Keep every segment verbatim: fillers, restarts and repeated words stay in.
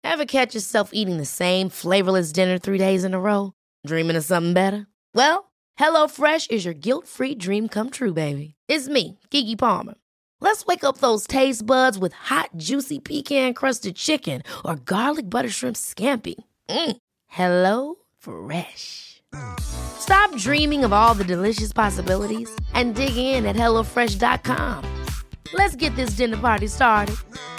Ever catch yourself eating the same flavorless dinner three days in a row? Dreaming of something better? Well, HelloFresh is your guilt-free dream come true, baby. It's me, Keke Palmer. Let's wake up those taste buds with hot, juicy pecan-crusted chicken or garlic butter shrimp scampi. Mm. Hello Fresh. Stop dreaming of all the delicious possibilities and dig in at hello fresh dot com. Let's get this dinner party started.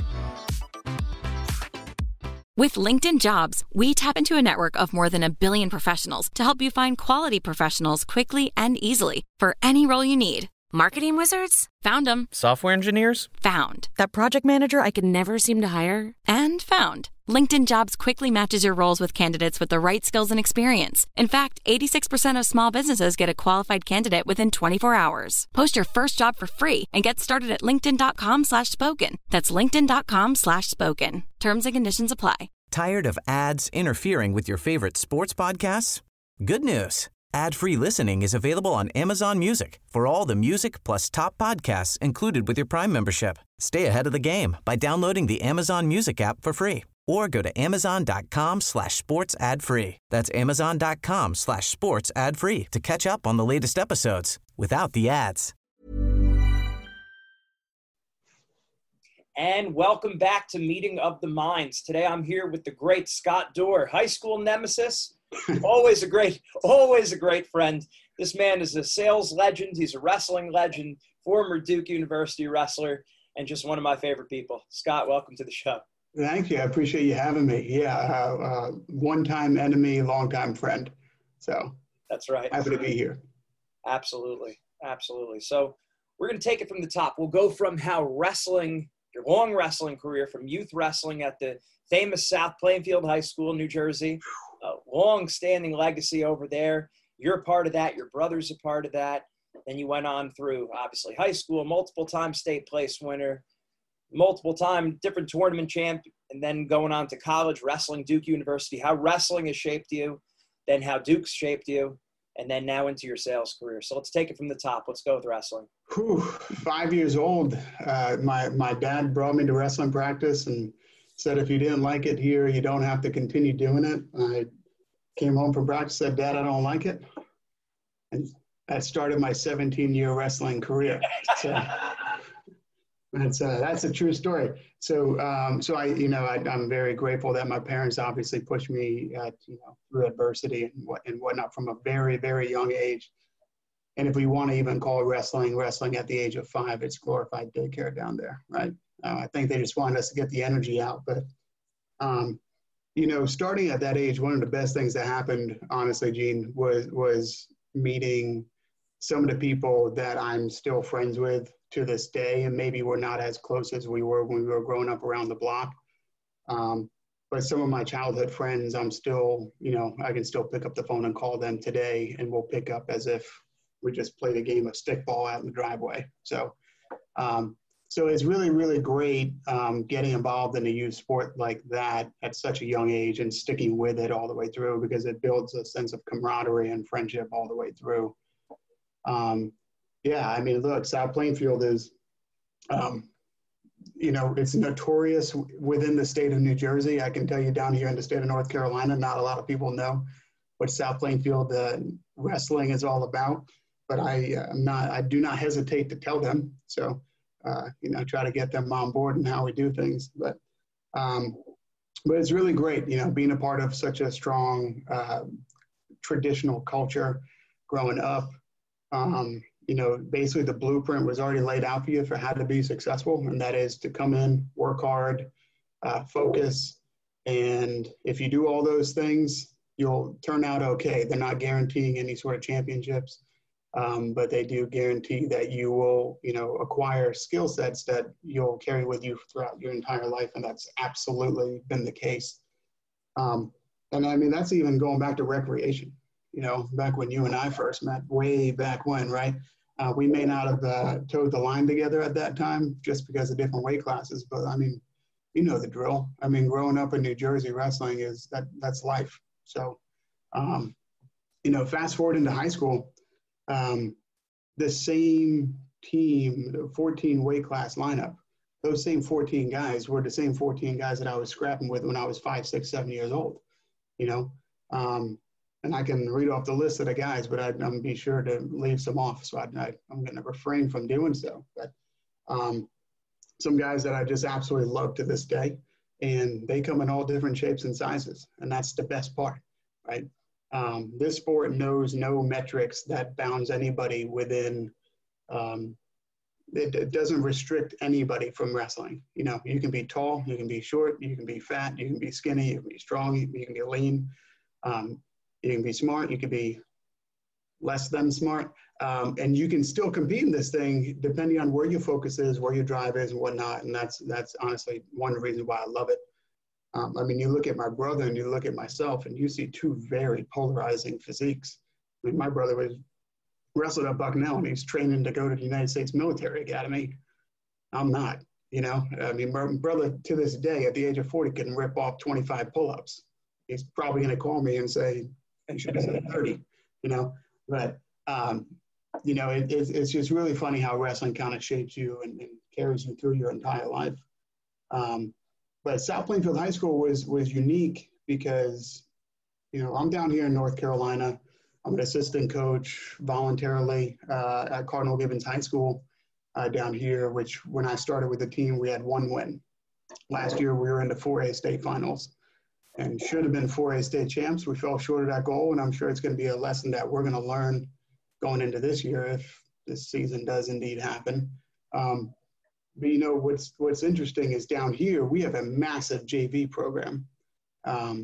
With LinkedIn Jobs, we tap into a network of more than a billion professionals to help you find quality professionals quickly and easily for any role you need. Marketing wizards? Found them. Software engineers? Found. That project manager I could never seem to hire? And found. LinkedIn Jobs quickly matches your roles with candidates with the right skills and experience. In fact, eighty-six percent of small businesses get a qualified candidate within twenty-four hours. Post your first job for free and get started at linkedin.com slash spoken. That's linkedin.com slash spoken. Terms and conditions apply. Tired of ads interfering with your favorite sports podcasts? Good news. Ad-free listening is available on Amazon Music for all the music plus top podcasts included with your Prime membership. Stay ahead of the game by downloading the Amazon Music app for free or go to amazon.com slash sports ad free. That's amazon.com slash sports ad free to catch up on the latest episodes without the ads. And welcome back to Meeting of the Minds. Today I'm here with the great Scott Dorr, high school nemesis. always a great, always a great friend. This man is a sales legend. He's a wrestling legend, former Duke University wrestler, and just one of my favorite people. Scott, welcome to the show. Thank you. I appreciate you having me. Yeah, uh, uh, one-time enemy, long-time friend. So that's right. Happy to be here. Absolutely, absolutely. So we're going to take it from the top. We'll go from how wrestling, your long wrestling career, from youth wrestling at the famous South Plainfield High School, New Jersey. A long-standing legacy over there. You're a part of that. Your brother's a part of that. Then you went on through, obviously, high school, multiple-time state place winner, multiple-time different tournament champ, and then going on to college, wrestling, Duke University, how wrestling has shaped you, then how Duke's shaped you, and then now into your sales career. So let's take it from the top. Let's go with wrestling. Whew, five years old. Uh, my, my dad brought me to wrestling practice and said, if you didn't like it here, you don't have to continue doing it. I came home from practice, said, Dad, I don't like it. And that started my seventeen-year wrestling career. So that's, uh, that's a true story. So, um, so I, you know, I, I'm very grateful that my parents obviously pushed me at, you know, through adversity and what and whatnot from a very, very young age. And if we want to even call wrestling, wrestling at the age of five, it's glorified daycare down there, right? Uh, I think they just wanted us to get the energy out. But, um, you know, starting at that age, one of the best things that happened, honestly, Gene, was was meeting some of the people that I'm still friends with to this day. And maybe we're not as close as we were when we were growing up around the block. Um, but some of my childhood friends, I'm still, you know, I can still pick up the phone and call them today, and we'll pick up as if we just played a game of stickball out in the driveway. So, um, So it's really, really great um, getting involved in a youth sport like that at such a young age and sticking with it all the way through, because it builds a sense of camaraderie and friendship all the way through. Um, yeah, I mean, look, South Plainfield is, um, you know, it's notorious within the state of New Jersey. I can tell you down here in the state of North Carolina, not a lot of people know what South Plainfield uh, wrestling is all about, but I, uh, I'm not, I do not hesitate to tell them. So. Uh, you know, try to get them on board and how we do things. But, um, but it's really great, you know, being a part of such a strong uh, traditional culture growing up. Um, you know, basically the blueprint was already laid out for you for how to be successful, and that is to come in, work hard, uh, focus, and if you do all those things, you'll turn out okay. They're not guaranteeing any sort of championships. Um, but they do guarantee that you will, you know, acquire skill sets that you'll carry with you throughout your entire life. And that's absolutely been the case. Um, and I mean, that's even going back to recreation, you know, back when you and I first met, way back when, right? Uh, we may not have uh, towed the line together at that time just because of different weight classes. But I mean, you know the drill. I mean, growing up in New Jersey, wrestling is that that's life. So, um, you know, fast forward into high school, Um, the same team, the fourteen weight class lineup, those same fourteen guys were the same fourteen guys that I was scrapping with when I was five, six, seven years old, you know? Um, and I can read off the list of the guys, but I, I'm going to be sure to leave some off. So I, I, I'm going to refrain from doing so. But um, some guys that I just absolutely love to this day, and they come in all different shapes and sizes. And that's the best part, right? Um, this sport knows no metrics that bounds anybody within, um, it, it doesn't restrict anybody from wrestling. You know, you can be tall, you can be short, you can be fat, you can be skinny, you can be strong, you, you can be lean, um, you can be smart, you can be less than smart, um, and you can still compete in this thing depending on where your focus is, where your drive is, and whatnot. And that's that's honestly one reason why I love it. Um, I mean, you look at my brother and you look at myself, and you see two very polarizing physiques. I mean, my brother was wrestled at Bucknell, and he's training to go to the United States Military Academy. I'm not, you know. I mean, my brother to this day, at the age of forty, can rip off twenty-five pull-ups. He's probably going to call me and say, "I should be saying thirty," you know. But, um, you know, it, it's, it's just really funny how wrestling kind of shapes you and, and carries you through your entire life. Um, but South Plainfield High School was was unique because, you know, I'm down here in North Carolina. I'm an assistant coach voluntarily uh, at Cardinal Gibbons High School uh, down here, which when I started with the team, we had one win. Last year, we were in the four A state finals and should have been four A state champs. We fell short of that goal, and I'm sure it's going to be a lesson that we're going to learn going into this year if this season does indeed happen. Um, but, you know, what's what's interesting is down here, we have a massive J V program. Um,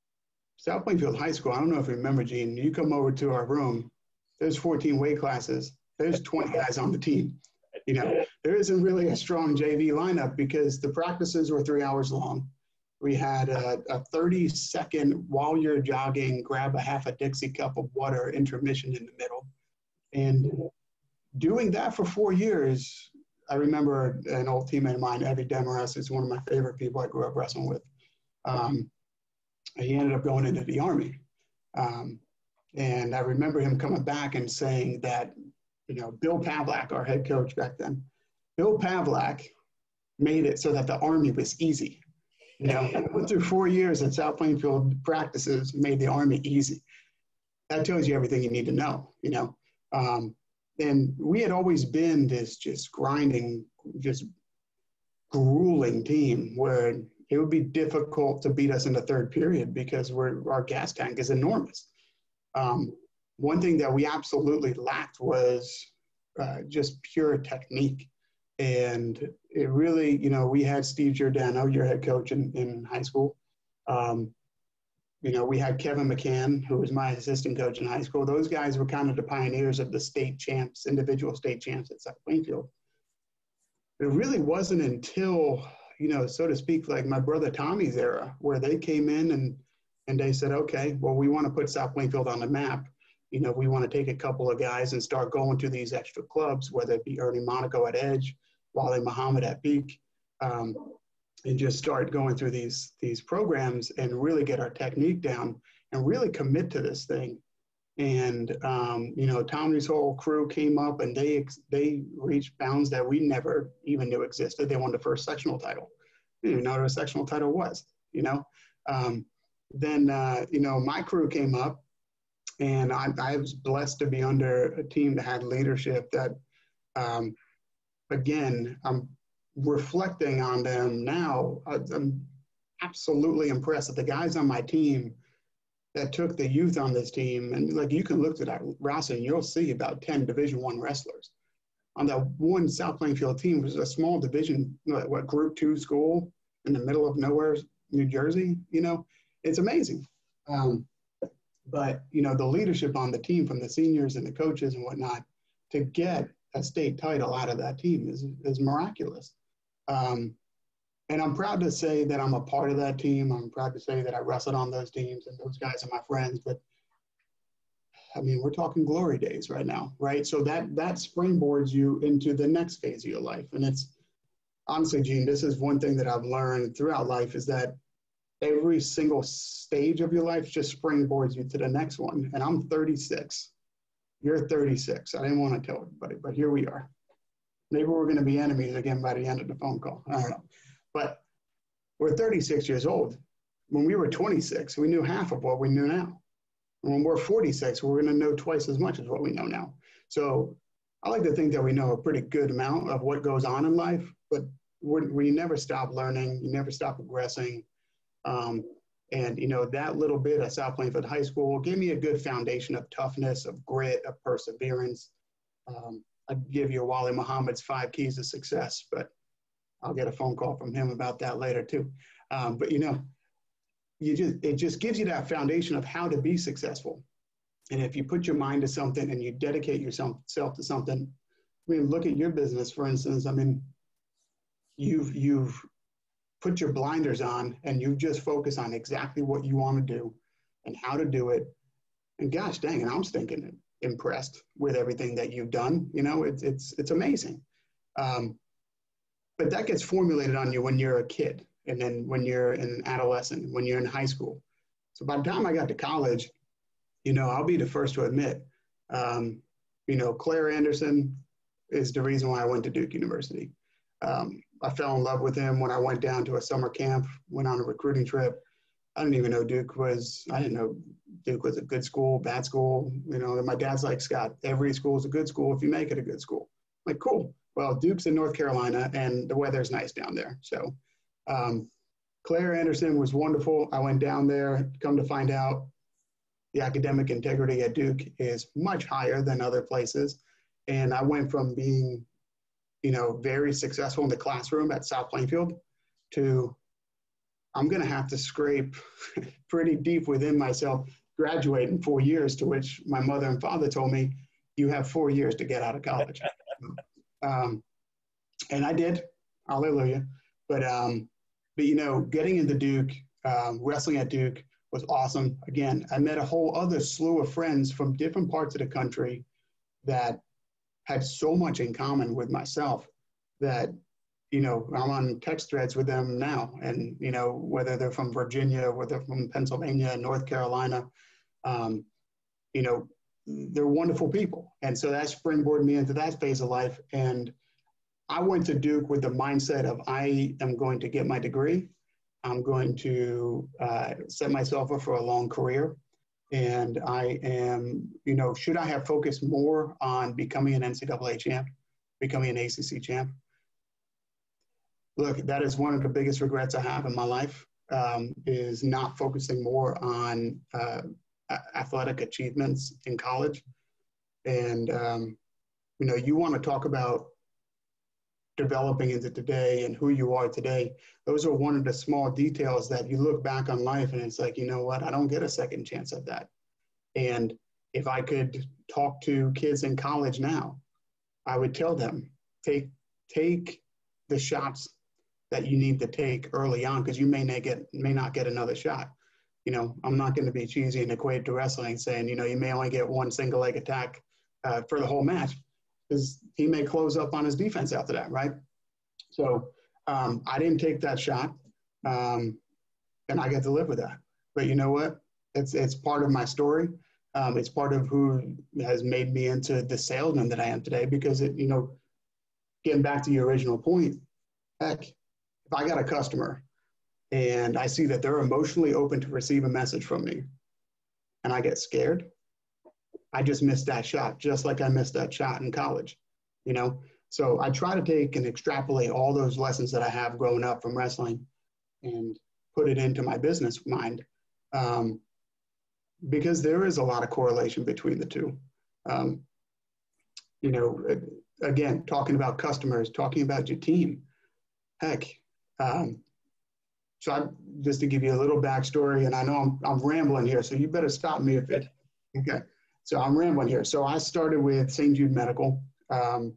South Plainfield High School, I don't know if you remember, Gene, you come over to our room, there's fourteen weight classes, there's twenty guys on the team. You know, there isn't really a strong J V lineup because the practices were three hours long. We had a, a thirty second while you're jogging, grab a half a Dixie cup of water intermission in the middle. And doing that for four years, I remember an old teammate of mine, Evie Demarest, is one of my favorite people I grew up wrestling with. Um, he ended up going into the Army. Um, and I remember him coming back and saying that, you know, Bill Pavlak, our head coach back then, Bill Pavlak made it so that the Army was easy. You know, I went through four years at South Plainfield practices, made the Army easy. That tells you everything you need to know, you know. Um, and we had always been this just grinding, just grueling team where it would be difficult to beat us in the third period because we're, our gas tank is enormous. Um, one thing that we absolutely lacked was uh, just pure technique. And it really, you know, we had Steve Giordano, your head coach in, in high school. Um, you know, we had Kevin McCann, who was my assistant coach in high school. Those guys were kind of the pioneers of the state champs, individual state champs at South Plainfield. It really wasn't until, you know, so to speak, like my brother Tommy's era, where they came in and, and they said, okay, well, we want to put South Plainfield on the map. You know, we want to take a couple of guys and start going to these extra clubs, whether it be Ernie Monaco at Edge, Wally Muhammad at Peak, um, and just start going through these these programs and really get our technique down and really commit to this thing. And, um, you know, Tommy's whole crew came up and they they reached bounds that we never even knew existed. They won the first sectional title. We didn't even know what a sectional title was, you know. Um, then, uh, you know, my crew came up. And I, I was blessed to be under a team that had leadership that, um, again, I'm reflecting on them now. I'm absolutely impressed that the guys on my team that took the youth on this team, and like you can look at that roster and you'll see about ten Division One wrestlers. On that one South Plainfield team was a small division, what, what group two school in the middle of nowhere, New Jersey, you know, it's amazing. Um, But, you know, the leadership on the team from the seniors and the coaches and whatnot to get a state title out of that team is, is miraculous. Um, and I'm proud to say that I'm a part of that team. I'm proud to say that I wrestled on those teams and those guys are my friends. But, I mean, we're talking glory days right now, right? So that, that springboards you into the next phase of your life. And it's honestly, Gene, this is one thing that I've learned throughout life is that every single stage of your life just springboards you to the next one. And I'm thirty-six. You're thirty-six. I didn't want to tell everybody, but here we are. Maybe we're going to be enemies again by the end of the phone call. I don't know. But we're thirty-six years old. When we were twenty-six, we knew half of what we knew now. And when we're forty-six, we're going to know twice as much as what we know now. So I like to think that we know a pretty good amount of what goes on in life, but we're, we never stop learning. You never stop progressing. Um, and, you know, that little bit at South Plainfield High School gave me a good foundation of toughness, of grit, of perseverance. Um, I'd give you Wally Muhammad's five keys to success, but I'll get a phone call from him about that later too. Um, but, you know, you just, it just gives you that foundation of how to be successful. And if you put your mind to something and you dedicate yourself self to something, I mean, look at your business, for instance. I mean, you've, you've put your blinders on and you just focus on exactly what you want to do and how to do it. And gosh dang it, I'm stinking impressed with everything that you've done. You know, it's, it's, it's amazing. Um, but that gets formulated on you when you're a kid. And then when you're an adolescent, when you're in high school. So by the time I got to college, you know, I'll be the first to admit, um, you know, Claire Anderson is the reason why I went to Duke University. Um, I fell in love with him when I went down to a summer camp, went on a recruiting trip. I didn't even know Duke was, I didn't know Duke was a good school, bad school. You know, and my dad's like, Scott, every school is a good school if you make it a good school. I'm like, cool. Well, Duke's in North Carolina and the weather's nice down there. So um, Claire Anderson was wonderful. I went down there, come to find out the academic integrity at Duke is much higher than other places. And I went from being, you know, very successful in the classroom at South Plainfield to I'm going to have to scrape pretty deep within myself, graduate in four years, to which my mother and father told me, you have four years to get out of college. um, and I did, hallelujah. But, um, but, you know, getting into Duke, um, wrestling at Duke was awesome. Again, I met a whole other slew of friends from different parts of the country that had so much in common with myself that, you know, I'm on text threads with them now. And, you know, whether they're from Virginia, whether they're from Pennsylvania, North Carolina, um, you know, they're wonderful people. And so that springboarded me into that phase of life. And I went to Duke with the mindset of I am going to get my degree. I'm going to uh, set myself up for a long career. And I am, you know, should I have focused more on becoming an N C double A champ, becoming an A C C champ? Look, that is one of the biggest regrets I have in my life, um, is not focusing more on uh, athletic achievements in college. And, um, you know, you want to talk about developing into today and who you are today. Those are one of the small details that you look back on life and it's like, you know what, I don't get a second chance at that. And if I could talk to kids in college now, I would tell them, take, take the shots that you need to take early on, because you may not get, may not get another shot. You know, I'm not going to be cheesy and equate to wrestling saying, you know, you may only get one single leg attack uh, for the whole match, because he may close up on his defense after that, right? So um, I didn't take that shot, um, and I get to live with that. But you know what? It's it's part of my story. Um, it's part of who has made me into the salesman that I am today, because, it, you know, getting back to your original point, heck, if I got a customer and I see that they're emotionally open to receive a message from me and I get scared, I just missed that shot, just like I missed that shot in college, you know? So I try to take and extrapolate all those lessons that I have growing up from wrestling and put it into my business mind, um, because there is a lot of correlation between the two. Um, you know, again, talking about customers, talking about your team, heck. Um, so I, just to give you a little backstory, and I know I'm, I'm rambling here, so you better stop me if it, okay. So I'm rambling here. So I started with Saint Jude Medical um,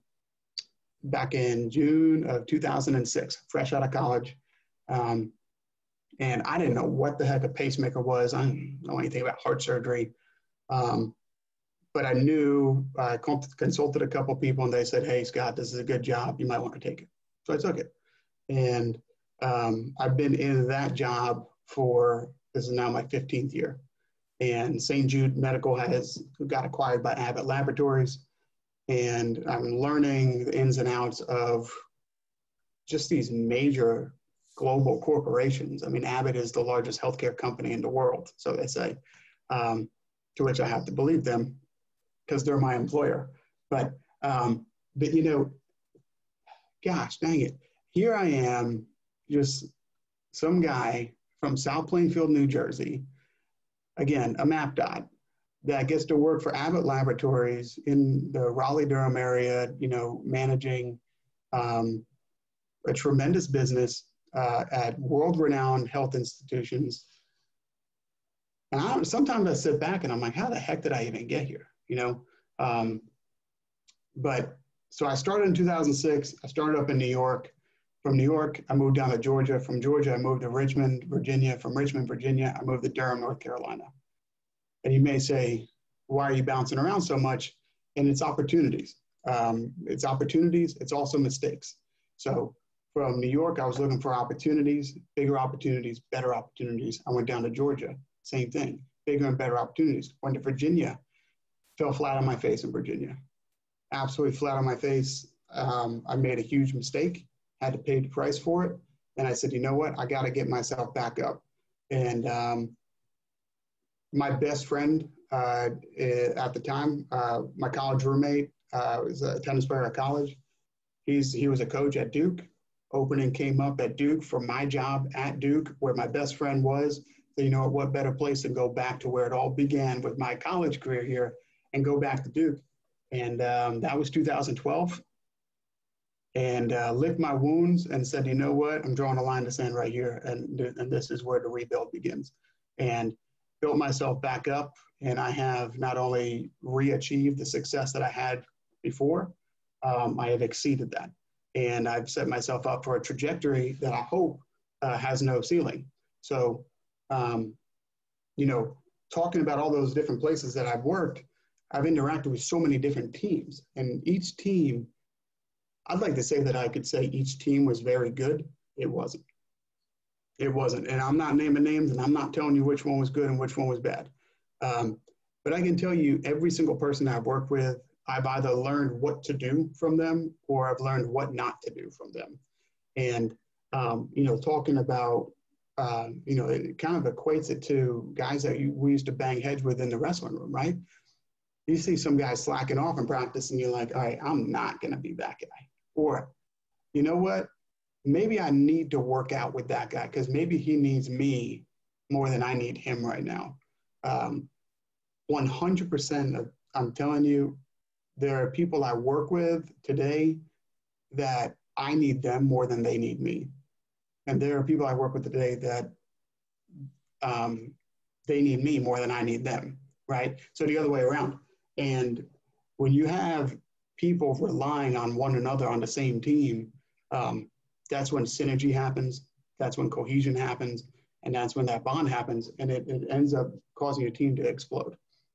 back in June of two thousand six, fresh out of college. Um, and I didn't know what the heck a pacemaker was. I didn't know anything about heart surgery. Um, but I knew, I consulted a couple people and they said, hey, Scott, this is a good job. You might want to take it. So I took it. And um, I've been in that job for, this is now my fifteenth year. And Saint Jude Medical has got acquired by Abbott Laboratories. and I'm learning the ins and outs of just these major global corporations. I mean, Abbott is the largest healthcare company in the world, so they say, um, to which I have to believe them because they're my employer. But, um, but you know, gosh, dang it. Here I am, just some guy from South Plainfield, New Jersey, again, a map dot, that gets to work for Abbott Laboratories in the Raleigh-Durham area, you know, managing um, a tremendous business uh, at world-renowned health institutions. And I don't, sometimes I sit back and I'm like, how the heck did I even get here? You know, um, but so I started in two thousand six. I started up in New York. From New York, I moved down to Georgia. From Georgia, I moved to Richmond, Virginia. From Richmond, Virginia, I moved to Durham, North Carolina. And you may say, why are you bouncing around so much? And it's opportunities. Um, it's opportunities. It's also mistakes. So from New York, I was looking for opportunities, bigger opportunities, better opportunities. I went down to Georgia, same thing, bigger and better opportunities. Went to Virginia, fell flat on my face in Virginia. Absolutely flat on my face. Um, I made a huge mistake, had to pay the price for it. And I said, you know what? I got to get myself back up. And um, my best friend uh, at the time, uh, my college roommate, uh, was a tennis player at college. He's, he was a coach at Duke. Opening came up at Duke for my job at Duke, where my best friend was. So, you know, what better place than go back to where it all began with my college career here and go back to Duke. And um, that was two thousand twelve. And uh, licked my wounds and said, you know what, I'm drawing a line in the sand right here. And, and this is where the rebuild begins. And built myself back up. And I have not only re-achieved the success that I had before, um, I have exceeded that. And I've set myself up for a trajectory that I hope uh, has no ceiling. So, um, you know, talking about all those different places that I've worked, I've interacted with so many different teams. And each team, I'd like to say that I could say each team was very good. It wasn't. It wasn't. And I'm not naming names, and I'm not telling you which one was good and which one was bad. Um, but I can tell you every single person I've worked with, I've either learned what to do from them or I've learned what not to do from them. And, um, you know, talking about, um, you know, it kind of equates it to guys that you, we used to bang heads with in the wrestling room, right? You see some guys slacking off in practice and you're like, all right, I'm not going to be that guy. Or, you know what, maybe I need to work out with that guy because maybe he needs me more than I need him right now. Um, one hundred percent of, I'm telling you, there are people I work with today that I need them more than they need me. And there are people I work with today that um, they need me more than I need them, right? So the other way around. And when you have people relying on one another on the same team, um, that's when synergy happens, that's when cohesion happens, and that's when that bond happens, and it, it ends up causing your team to explode.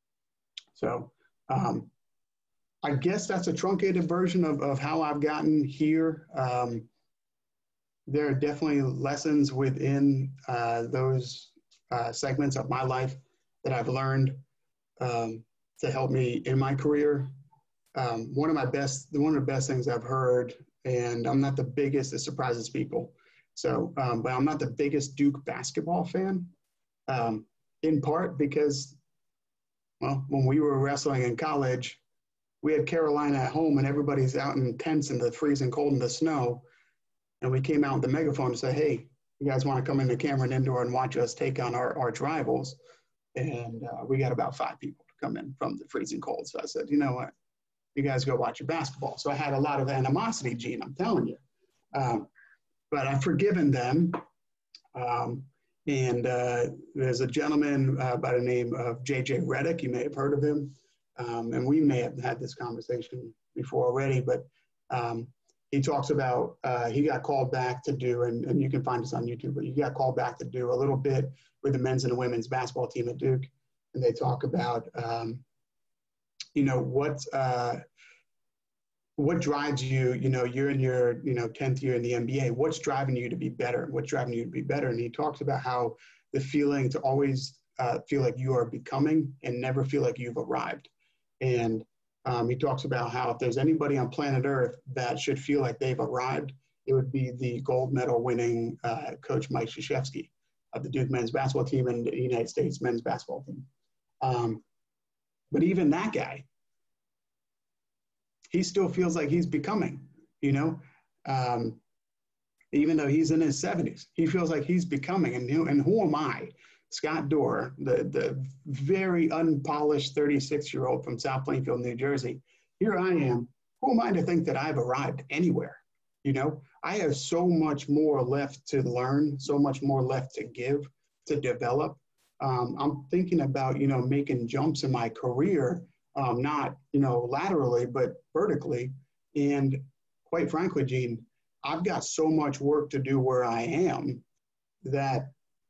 So um, I guess that's a truncated version of, of how I've gotten here. Um, there are definitely lessons within uh, those uh, segments of my life that I've learned um, to help me in my career. Um, one of my best, one of the best things I've heard, and I'm not the biggest, it surprises people. So, um, but I'm not the biggest Duke basketball fan, um, in part because, well, when we were wrestling in college, we had Carolina at home and everybody's out in tents in the freezing cold in the snow. And we came out with the megaphone and said, hey, you guys want to come into Cameron Indoor and watch us take on our arch rivals? And uh, we got about five people to come in from the freezing cold. So I said, you know what? You guys go watch your basketball. So I had a lot of animosity, Gene, I'm telling you. Um, but I've forgiven them. Um, and uh, there's a gentleman uh, by the name of J J Redick. You may have heard of him. Um, and we may have had this conversation before already, but um, he talks about, uh, he got called back to do, and, and you can find this on YouTube, but he got called back to do a little bit with the men's and the women's basketball team at Duke. And they talk about, um, you know, what, uh, what drives you, you know, you're in your, you know, tenth year in the N B A, what's driving you to be better? What's driving you to be better? And he talks about how the feeling to always uh, feel like you are becoming and never feel like you've arrived. And Um, he talks about how if there's anybody on planet Earth that should feel like they've arrived, it would be the gold medal winning uh, coach Mike Krzyzewski of the Duke men's basketball team and the United States men's basketball team. Um, but even that guy, he still feels like he's becoming, you know, um, even though he's in his seventies, he feels like he's becoming. And who, and who am I, Scott Dorr, the, the very unpolished thirty-six-year-old from South Plainfield, New Jersey? Here I am. Who am I to think that I've arrived anywhere? You know, I have so much more left to learn, so much more left to give, to develop. Um, I'm thinking about, you know, making jumps in my career, um, not, you know, laterally, but vertically. And quite frankly, Gene, I've got so much work to do where I am that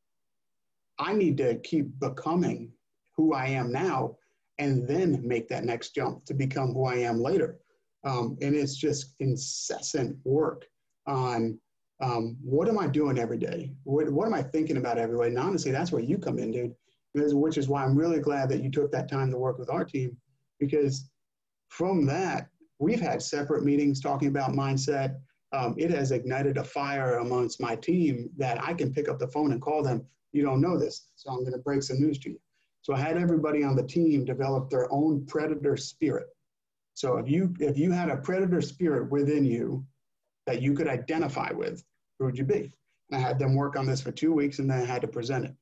I need to keep becoming who I am now and then make that next jump to become who I am later. Um, and it's just incessant work on um, what am I doing every day? What, what am I thinking about every day? And honestly, that's where you come in, dude, which is why I'm really glad that you took that time to work with our team, because from that, we've had separate meetings talking about mindset. Um, it has ignited a fire amongst my team that I can pick up the phone and call them. You don't know this, so I'm going to break some news to you. So I had everybody on the team develop their own predator spirit. So if you if you had a predator spirit within you that you could identify with, who would you be? And I had them work on this for two weeks, and then I had to present it.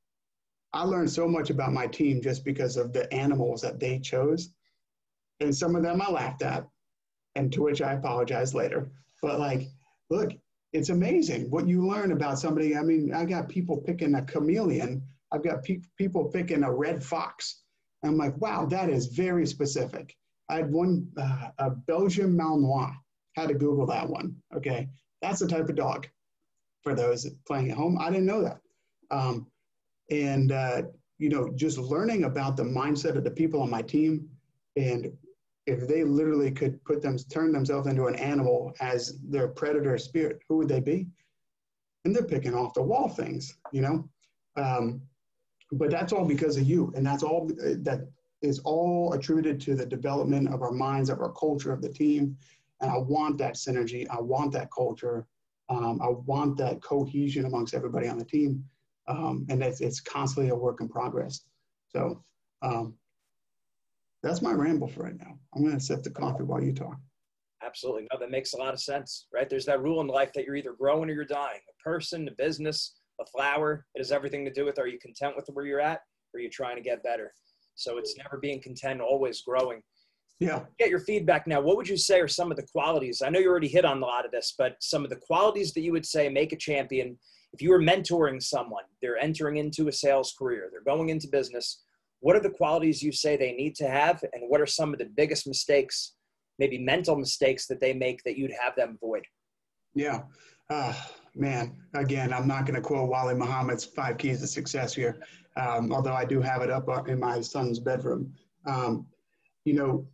I learned so much about my team just because of the animals that they chose. And some of them I laughed at, and to which I apologize later. But like, look, it's amazing what you learn about somebody. I mean, I got people picking a chameleon. I've got pe- people picking a red fox. I'm like, wow, that is very specific. I had one, uh, a Belgian Malinois. Had to Google that one. Okay. That's the type of dog for those playing at home. I didn't know that. Um, and, uh, you know, just learning about the mindset of the people on my team, and if they literally could put them, turn themselves into an animal as their predator spirit, who would they be? And they're picking off the wall things, you know? Um, but that's all because of you. And that's all that is all attributed to the development of our minds, of our culture, of the team. And I want that synergy. I want that culture. Um, I want that cohesion amongst everybody on the team. Um, and it's, it's constantly a work in progress. So um, that's my ramble for right now. I'm going to sip the coffee while you talk. Absolutely. No, that makes a lot of sense, right? There's that rule in life that you're either growing or you're dying. A person, a business, a flower, it has everything to do with, are you content with where you're at, or are you trying to get better? So it's never being content, always growing. Yeah. Get your feedback now. What would you say are some of the qualities? I know you already hit on a lot of this, but some of the qualities that you would say make a champion. If you were mentoring someone, they're entering into a sales career, they're going into business, what are the qualities you say they need to have? And what are some of the biggest mistakes, maybe mental mistakes, that they make that you'd have them avoid? Yeah. Uh, man, again, I'm not going to quote Wally Muhammad's Five Keys to Success here, um, although I do have it up in my son's bedroom. Um, you know,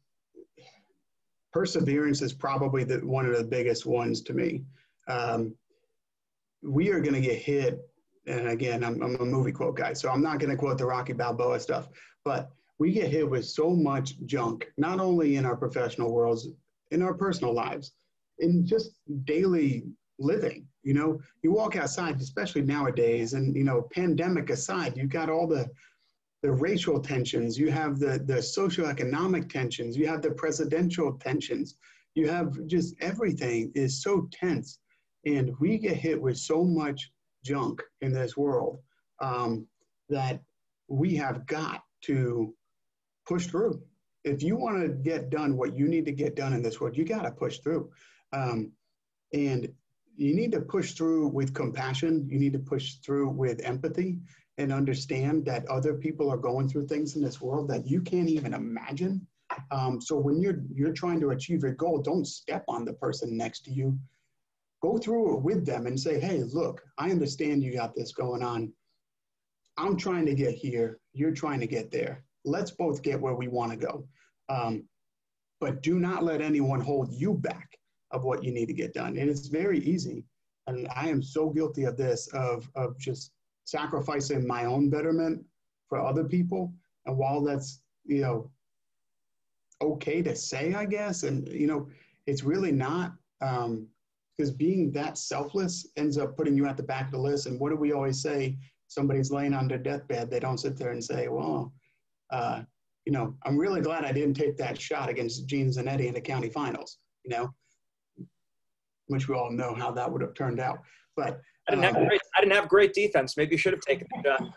perseverance is probably the, one of the biggest ones to me. Um, we are going to get hit. And again, I'm, I'm a movie quote guy, so I'm not going to quote the Rocky Balboa stuff, but we get hit with so much junk, not only in our professional worlds, in our personal lives, in just daily living. You know, you walk outside, especially nowadays, and, you know, pandemic aside, you've got all the, the racial tensions, you have the, the socioeconomic tensions, you have the presidential tensions, you have just everything is so tense. And we get hit with so much junk in this world um, that we have got to push through. If you want to get done what you need to get done in this world, you got to push through. Um, and you need to push through with compassion. You need to push through with empathy and understand that other people are going through things in this world that you can't even imagine. Um, so when you're, you're trying to achieve your goal, don't step on the person next to you. Go through it with them and say, hey, look, I understand you got this going on. I'm trying to get here. You're trying to get there. Let's both get where we want to go. Um, but do not let anyone hold you back of what you need to get done. And it's very easy. And I am so guilty of this, of, of just sacrificing my own betterment for other people. And while that's, you know, okay to say, I guess. And, you know, it's really not, um, because being that selfless ends up putting you at the back of the list. And what do we always say? Somebody's laying on their deathbed. They don't sit there and say, well, uh, you know, I'm really glad I didn't take that shot against Gene Zanetti in the county finals, you know, which we all know how that would have turned out. But I didn't, um, have, great, I didn't have great defense. Maybe you should have taken the shot.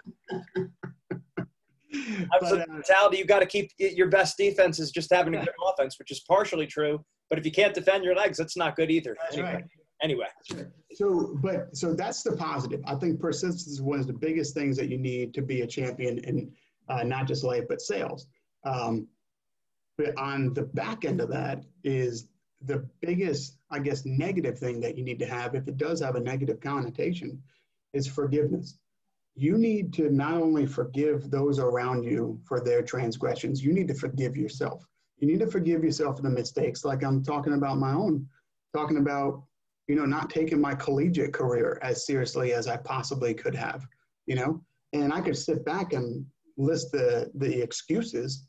I was like, mentality, you got to keep your best defense is just having a good offense, which is partially true. But if you can't defend your legs, that's not good either. That's anyway. right. Anyway. Right. So, but so that's the positive. I think persistence is one of the biggest things that you need to be a champion in uh, not just life, but sales. Um, but on the back end of that is the biggest, I guess, negative thing that you need to have, if it does have a negative connotation, is forgiveness. You need to not only forgive those around you for their transgressions, you need to forgive yourself. You need to forgive yourself for the mistakes, like I'm talking about my own, talking about, you know, not taking my collegiate career as seriously as I possibly could have, you know, and I could sit back and list the, the excuses,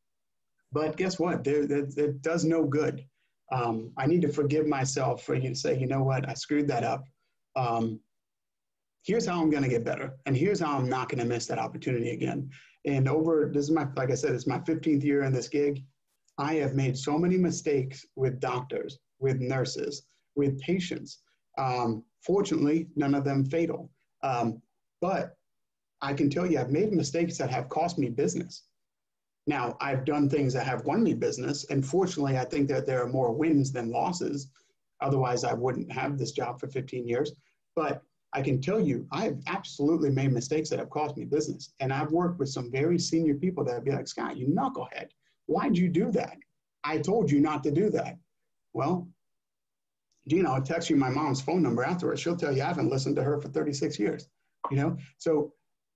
but guess what? There, it, it does no good. Um, I need to forgive myself for you to say, you know what, I screwed that up. Um, here's how I'm going to get better. And here's how I'm not going to miss that opportunity again. And over, this is my, like I said, it's my fifteenth year in this gig. I have made so many mistakes with doctors, with nurses, with patients. Um, fortunately, none of them fatal. Um, but I can tell you, I've made mistakes that have cost me business. Now, I've done things that have won me business. And fortunately, I think that there are more wins than losses. Otherwise, I wouldn't have this job for fifteen years. But I can tell you, I have absolutely made mistakes that have cost me business. And I've worked with some very senior people that would be like, Scott, you knucklehead. Why'd you do that? I told you not to do that. Well, Gina, I'll text you my mom's phone number afterwards. She'll tell you I haven't listened to her for thirty-six years, you know? So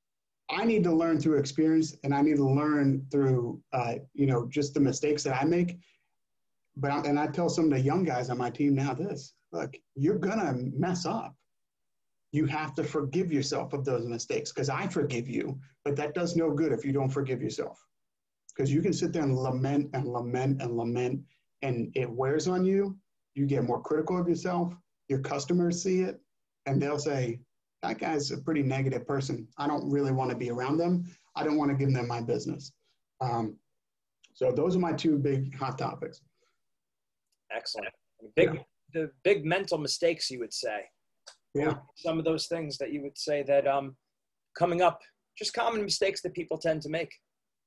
I need to learn through experience, and I need to learn through, uh, you know, just the mistakes that I make. But, I, and I tell some of the young guys on my team now this, look, you're gonna mess up. You have to forgive yourself of those mistakes, because I forgive you, but that does no good if you don't forgive yourself. Because you can sit there and lament and lament and lament, and it wears on you. You get more critical of yourself. Your customers see it, and they'll say, that guy's a pretty negative person. I don't really want to be around them. I don't want to give them my business. Um, so those are my two big hot topics. Excellent. Big, yeah. The big mental mistakes, you would say. Yeah. Some of those things that you would say that um, coming up, just common mistakes that people tend to make.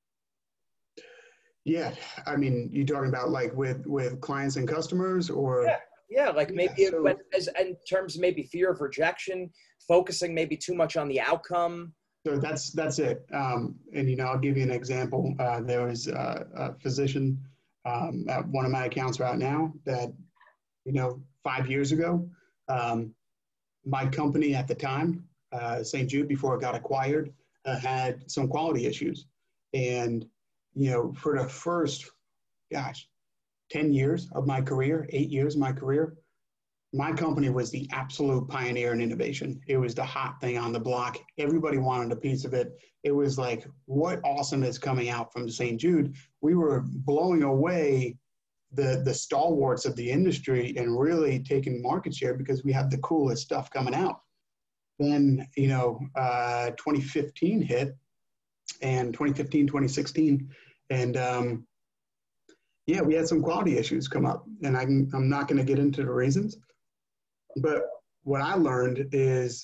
Yeah. I mean, you talking about like with, with clients and customers, or? Yeah. Yeah, like maybe yeah, so, it, as, in terms of maybe fear of rejection, focusing maybe too much on the outcome. So that's that's it. Um, and, you know, I'll give you an example. Uh, there was a, a physician um, at one of my accounts right now that, you know, five years ago, um, my company at the time, uh, Saint Jude, before it got acquired, uh, had some quality issues. And, you know, for the first, gosh, ten years of my career, eight years of my career, my company was the absolute pioneer in innovation. It was the hot thing on the block. Everybody wanted a piece of it. It was like, what awesome is coming out from Saint Jude? We were blowing away the, the stalwarts of the industry and really taking market share because we had the coolest stuff coming out. Then, you know, uh, twenty fifteen hit, and twenty fifteen, twenty sixteen, and um, yeah, we had some quality issues come up, and I can, I'm not going to get into the reasons, but what I learned is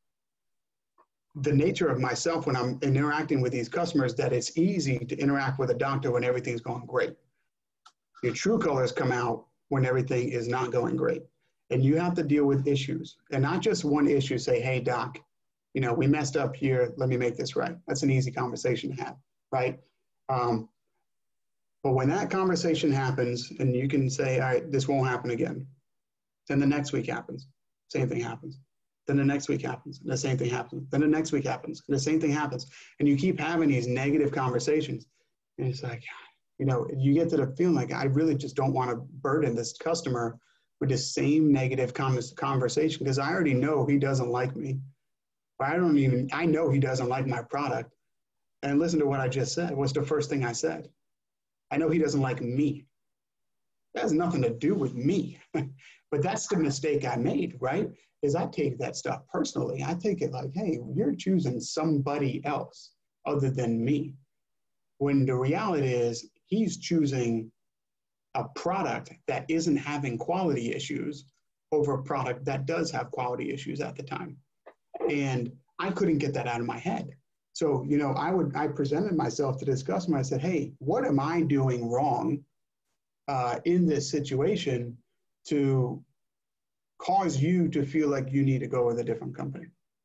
the nature of myself when I'm interacting with these customers, that it's easy to interact with a doctor when everything's going great. Your true colors come out when everything is not going great, and you have to deal with issues, and not just one issue. Say, hey, doc, you know, we messed up here. Let me make this right. That's an easy conversation to have, right? Um, But when that conversation happens and you can say, all right, this won't happen again. Then the next week happens, same thing happens. Then the next week happens, and the same thing happens. Then the next week happens, and the same thing happens. And you keep having these negative conversations. And it's like, you know, you get to the feeling like, I really just don't want to burden this customer with the same negative conversation, because I already know he doesn't like me. But I don't even, I know he doesn't like my product. And listen to what I just said. What's the first thing I said? I know he doesn't like me. That has nothing to do with me. But that's the mistake I made, right? Is I take that stuff personally. I take it like, hey, you're choosing somebody else other than me. When the reality is he's choosing a product that isn't having quality issues over a product that does have quality issues at the time. And I couldn't get that out of my head. So, you know, I would, I presented myself to this customer. I said, hey, what am I doing wrong uh, in this situation to cause you to feel like you need to go with a different company?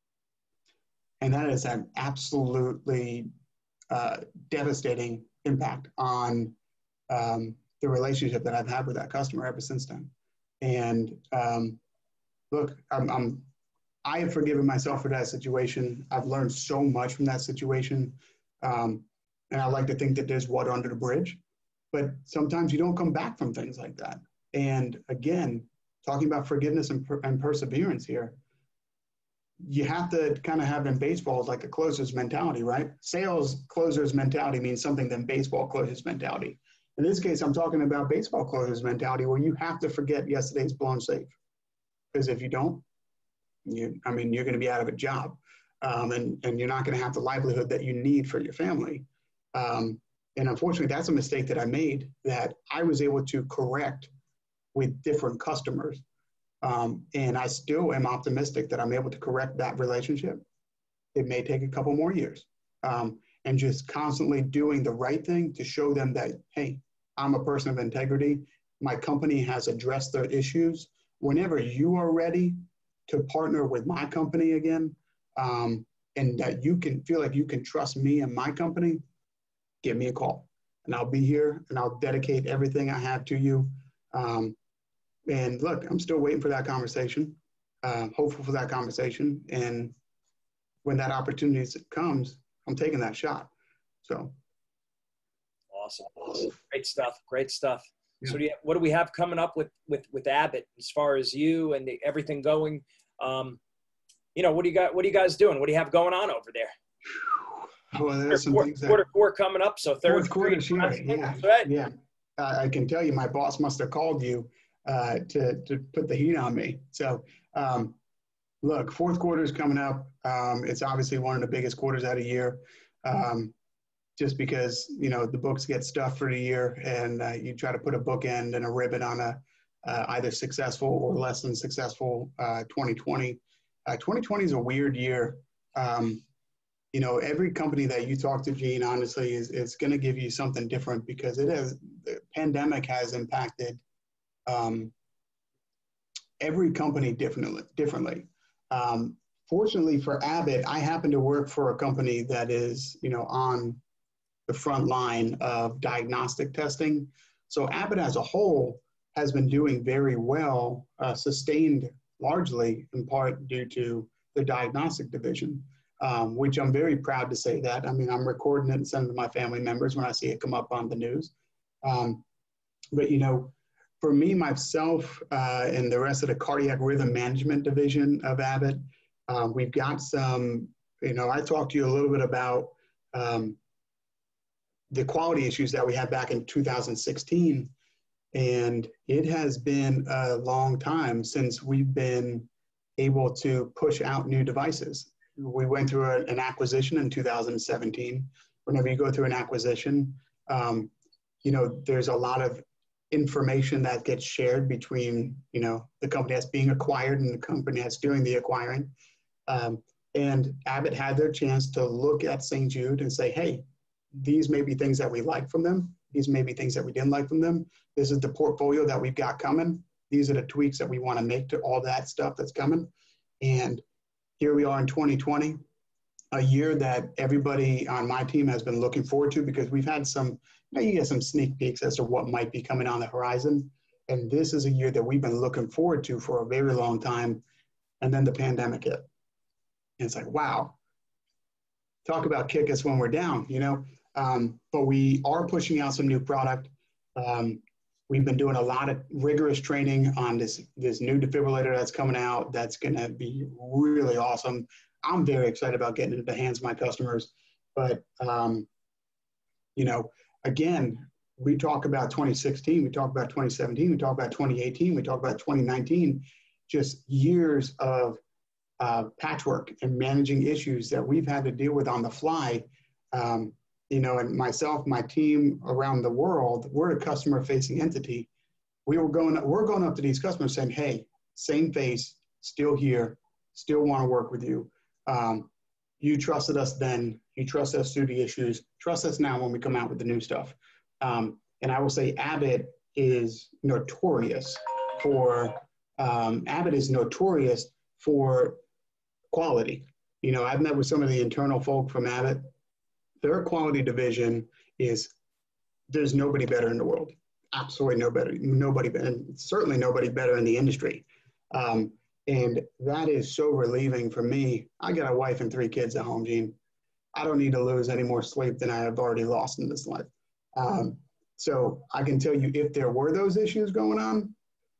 And that is an absolutely uh, devastating impact on um, the relationship that I've had with that customer ever since then. And um, look, I'm, I'm, I have forgiven myself for that situation. I've learned so much from that situation. Um, and I like to think that there's water under the bridge, but sometimes you don't come back from things like that. And again, talking about forgiveness and, per- and perseverance here, you have to kind of have in baseball like a closer's mentality, right? Sales closer's mentality means something than baseball closer's mentality. In this case, I'm talking about baseball closer's mentality where you have to forget yesterday's blown safe. Because if you don't, you, I mean, you're going to be out of a job um, and, and you're not going to have the livelihood that you need for your family. Um, and unfortunately, that's a mistake that I made that I was able to correct with different customers. Um, and I still am optimistic that I'm able to correct that relationship. It may take a couple more years. Um, and just constantly doing the right thing to show them that, hey, I'm a person of integrity. My company has addressed their issues. Whenever you are ready to partner with my company again, um, and that you can feel like you can trust me and my company, give me a call. And I'll be here and I'll dedicate everything I have to you. Um, and look, I'm still waiting for that conversation, uh, hopeful for that conversation. And when that opportunity comes, I'm taking that shot. So. Awesome. Awesome. Great stuff. Great stuff. Yeah. So do you, what do we have coming up with, with, with Abbott as far as you and the, everything going? Um, you know, what do you got, what are you guys doing? What do you have going on over there? Well, there's some quarter, things that, quarter four coming up. So third fourth quarter, sure. Yeah. Right. Yeah. Uh, I can tell you, my boss must have called you uh, to, to put the heat on me. So um, look, fourth quarter is coming up. Um, it's obviously one of the biggest quarters out of the year. Um, just because, you know, the books get stuffed for the year and uh, you try to put a bookend and a ribbon on a uh, either successful or less than successful uh, twenty twenty. Uh, twenty twenty is a weird year. Um, you know, every company that you talk to, Gene, honestly, is, is going to give you something different because it has, the pandemic has impacted um, every company differently. differently. Um, fortunately for Abbott, I happen to work for a company that is, you know, on the front line of diagnostic testing. So Abbott as a whole has been doing very well, uh, sustained largely in part due to the diagnostic division, um, which I'm very proud to say that. I mean, I'm recording it and sending it to my family members when I see it come up on the news. Um, but, you know, for me, myself, uh, and the rest of the cardiac rhythm management division of Abbott, uh, we've got some, you know, I talked to you a little bit about um, the quality issues that we had back in two thousand sixteen. And it has been a long time since we've been able to push out new devices. We went through a, an acquisition in two thousand seventeen. Whenever you go through an acquisition, um, you know, there's a lot of information that gets shared between, you know, the company that's being acquired and the company that's doing the acquiring. Um, and Abbott had their chance to look at Saint Jude and say, hey, these may be things that we like from them. These may be things that we didn't like from them. This is the portfolio that we've got coming. These are the tweaks that we want to make to all that stuff that's coming. And here we are in twenty twenty, a year that everybody on my team has been looking forward to because we've had some, you know, you get some sneak peeks as to what might be coming on the horizon. And this is a year that we've been looking forward to for a very long time. And then the pandemic hit. And it's like, wow, talk about kick us when we're down, you know? Um, but we are pushing out some new product. Um, we've been doing a lot of rigorous training on this, this new defibrillator that's coming out. That's going to be really awesome. I'm very excited about getting it into the hands of my customers. But, um, you know, again, we talk about twenty sixteen, we talk about twenty seventeen, we talk about twenty eighteen, we talk about twenty nineteen, just years of uh, patchwork and managing issues that we've had to deal with on the fly. Um, you know, and myself, my team around the world, we're a customer-facing entity. We were going, we're going up to these customers saying, hey, same face, still here, still want to work with you. Um, you trusted us then, you trust us through the issues, trust us now when we come out with the new stuff. Um, and I will say Abbott is notorious for, um, Abbott is notorious for quality. You know, I've met with some of the internal folk from Abbott. Their quality division is, there's nobody better in the world. Absolutely nobody, nobody, and certainly nobody better in the industry. Um, and that is so relieving for me. I got a wife and three kids at home, Gene. I don't need to lose any more sleep than I have already lost in this life. Um, so I can tell you, if there were those issues going on,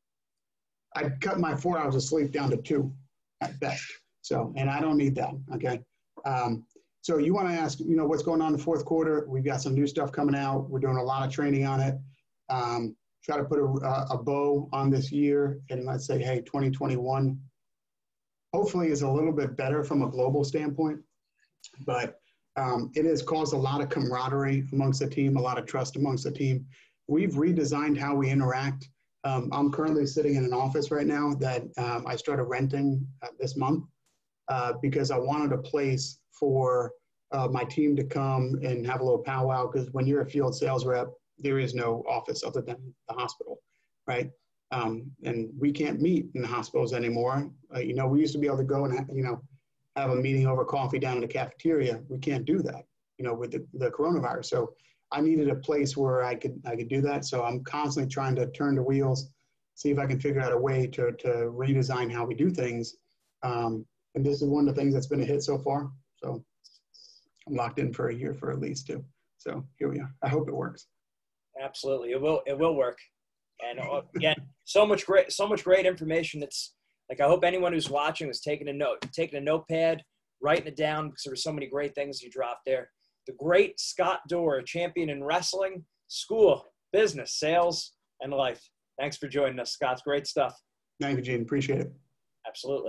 I'd cut my four hours of sleep down to two at best. So, and I don't need that, okay? Um, so you want to ask, you know, what's going on in the fourth quarter? We've got some new stuff coming out. We're doing a lot of training on it. Um, try to put a, a bow on this year, and let's say, hey, twenty twenty-one hopefully is a little bit better from a global standpoint, but um, it has caused a lot of camaraderie amongst the team, a lot of trust amongst the team. We've redesigned how we interact. Um, I'm currently sitting in an office right now that um, I started renting uh, this month uh, because I wanted a place for uh, my team to come and have a little powwow, because when you're a field sales rep, there is no office other than the hospital, right? Um, and we can't meet in the hospitals anymore. Uh, you know, we used to be able to go and, ha- you know, have a meeting over coffee down in the cafeteria. We can't do that, you know, with the, the coronavirus. So I needed a place where I could I could do that. So I'm constantly trying to turn the wheels, see if I can figure out a way to, to redesign how we do things. Um, and this is one of the things that's been a hit so far. So I'm locked in for a year for at least two. So here we are. I hope it works. Absolutely, it will. It will work. And again, so much great, so much great information. It's like, I hope anyone who's watching is taking a note, taking a notepad, writing it down, because there were so many great things you dropped there. The great Scott Dorr, champion in wrestling, school, business, sales, and life. Thanks for joining us, Scott. It's great stuff. Thank you, Gene. Appreciate it. Absolutely.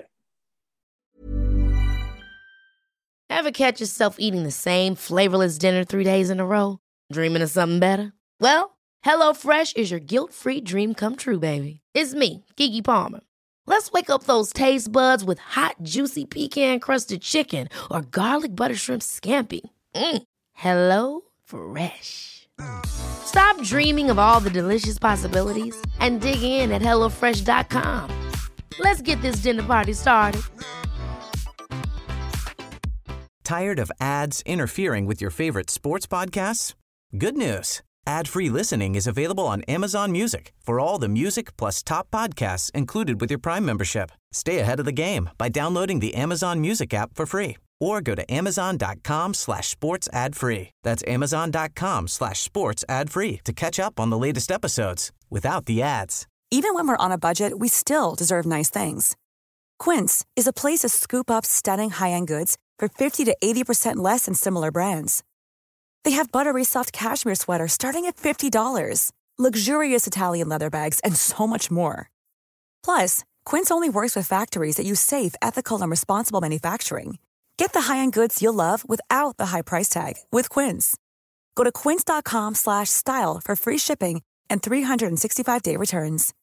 Ever catch yourself eating the same flavorless dinner three days in a row? Dreaming of something better? Well, HelloFresh is your guilt-free dream come true, baby. It's me, Keke Palmer. Let's wake up those taste buds with hot, juicy pecan-crusted chicken or garlic butter shrimp scampi. Mm. Hello Fresh. Stop dreaming of all the delicious possibilities and dig in at hello fresh dot com. Let's get this dinner party started. Tired of ads interfering with your favorite sports podcasts? Good news. Ad-free listening is available on Amazon Music for all the music plus top podcasts included with your Prime membership. Stay ahead of the game by downloading the Amazon Music app for free or go to amazon.com slash sports ad free. That's amazon.com slash sports ad free to catch up on the latest episodes without the ads. Even when we're on a budget, we still deserve nice things. Quince is a place to scoop up stunning high-end goods for fifty to eighty percent less than similar brands. They have buttery soft cashmere sweaters starting at fifty dollars, luxurious Italian leather bags, and so much more. Plus, Quince only works with factories that use safe, ethical, and responsible manufacturing. Get the high-end goods you'll love without the high price tag with Quince. Go to quince.com slash style for free shipping and three sixty-five day returns.